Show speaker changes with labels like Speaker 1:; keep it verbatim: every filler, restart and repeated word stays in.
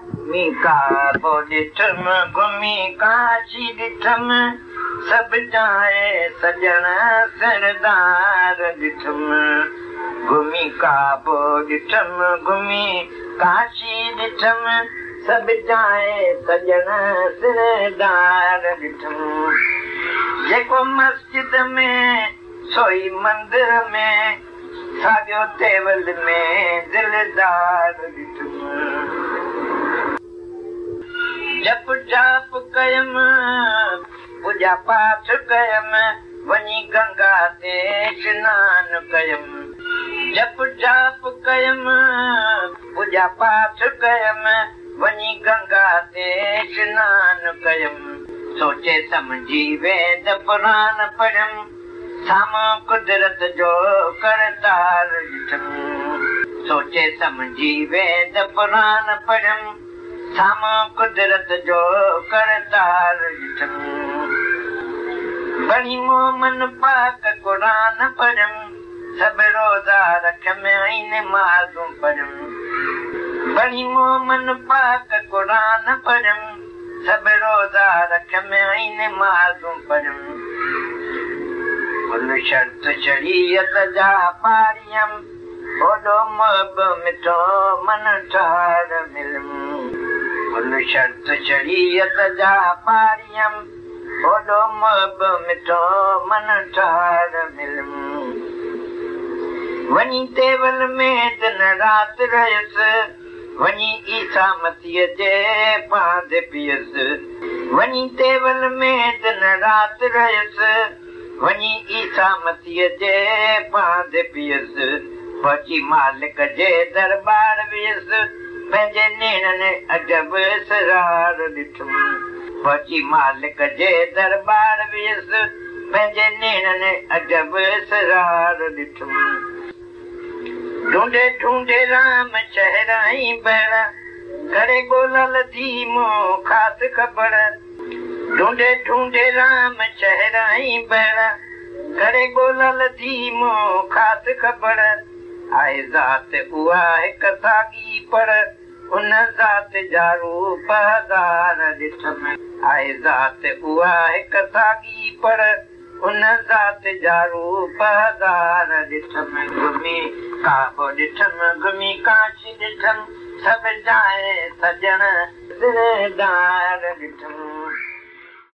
Speaker 1: घुमी काबो ॾिठम घुमी काशी ॾिठम सभु जाए सजण सरदार ॾिठम घुमी काबो ॾिठम घुमी काशी ॾिठम सभु जाए सजण सरदार ॾिठम जेको मस्जिद में सोई मंदिर में साॻियो टेबल में दिलदार ॾिठम जप जाप कयम पूजा पाठ कयम वञी गंगा ते स्नान कयम जप जाप कयम पूजा पाठ कयम वञी गंगा ते स्नान कयम सोचे समझी वेद पुराण पढ़ियम साम्हूं कुदरत जो करतार ॾिठम सोचे समझी वेद पुराण पढ़ियम साम्हूं कुदरत जो करतार ॾिठम बणी मोमन पाक क़ुरान पढ़ियम सभु रोज़ा रखियम ऐं नमाज़ूं पढ़ियम बणी मोमन पाक क़ुरान पढ़ियम सभु रोज़ा रखियम ऐं नमाज़ूं पढ़ियम कुल शर्त शरीयत जा पारियम ओॾो महब मिठो मन ठार मिलम कुल शर्त शरीयत जा पारियम ओॾो महब मिठो मन ठार मिलम वञी टेबल में दिन राति रहियसि वञी ईसा मसीह जे पांधे पियसि वञी टेबल में दिन राति रहियसि वञी ईसा मसीह जे पांधे पियसि पहुची मालिक जे दरबार वियसि पंहिंजे नेणनि अजब सरार ॾिठम पहुची मालिक जे दरबार वियसि पंहिंजे नेणनि अजब सरार ॾिठम ढूंढे ढूंढे राम शहर ऐं बहर करे ॻोल्हल थी मूं ख़ासि ख़बर ढूंढे ढूंढे राम शहर ऐं बहर करे ॻोल्हल थी मूं ख़ासि ख़बर आहे ज़ात उहा हिकु साॻी पर उन ज़ात जा रूप हज़ार ॾिठम आहे ज़ात उहा हिकु साॻी पर उन ज़ात जा रूप हज़ार ॾिठम घुमी काबो ॾिठम घुमी काशी ॾिठम सभु जाए सजण सरदार ॾिठम